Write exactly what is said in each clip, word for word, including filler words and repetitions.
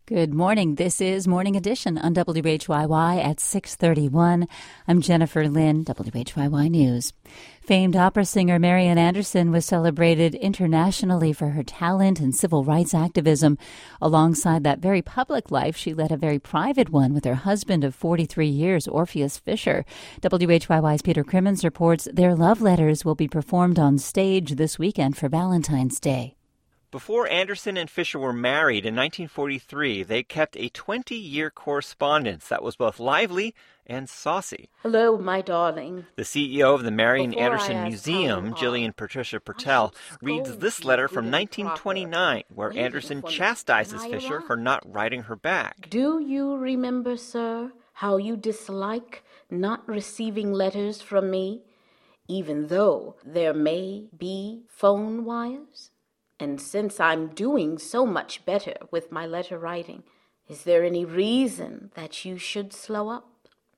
Good morning. This is Morning Edition on W H Y Y at six thirty-one. I'm Jennifer Lynn, W H Y Y News. Famed opera singer Marian Anderson was celebrated internationally for her talent and civil rights activism. Alongside that very public life, she led a very private one with her husband of forty-three years, Orpheus Fisher. W H Y Y's Peter Crimmins reports their love letters will be performed on stage this weekend for Valentine's Day. Before Anderson and Fisher were married in nineteen forty-three, they kept a twenty-year correspondence that was both lively and saucy. Hello, my darling. The C E O of the Marian Before Anderson Museum, Jillian Patricia Pertell, reads this letter from nineteen twenty-nine, where Anderson chastises Fisher for not writing her back. Do you remember, sir, how you dislike not receiving letters from me, even though there may be phone wires? And since I'm doing so much better with my letter writing, is there any reason that you should slow up?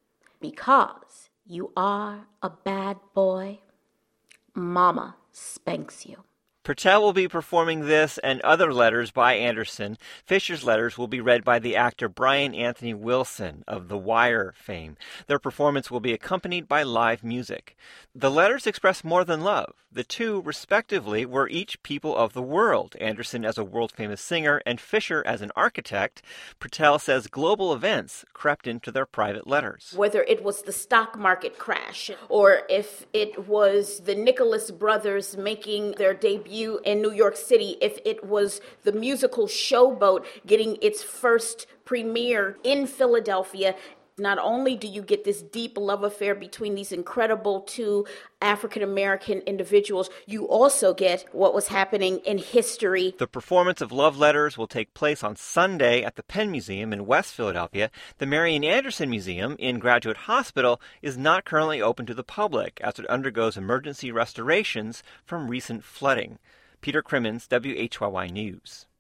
Because you are a bad boy, Mama spanks you. Pertell will be performing this and other letters by Anderson. Fisher's letters will be read by the actor Brian Anthony Wilson of The Wire fame. Their performance will be accompanied by live music. The letters express more than love. The two, respectively, were each people of the world, Anderson as a world-famous singer and Fisher as an architect. Pertell says global events crept into their private letters. Whether it was the stock market crash, or if it was the Nicholas brothers making their debut in New York City, if it was the musical Showboat getting its first premiere in Philadelphia, not only do you get this deep love affair between these incredible two African-American individuals, you also get what was happening in history. The performance of love letters will take place on Sunday at the Penn Museum in West Philadelphia. The Marian Anderson Museum in Graduate Hospital is not currently open to the public as it undergoes emergency restorations from recent flooding. Peter Crimmins, W H Y Y News.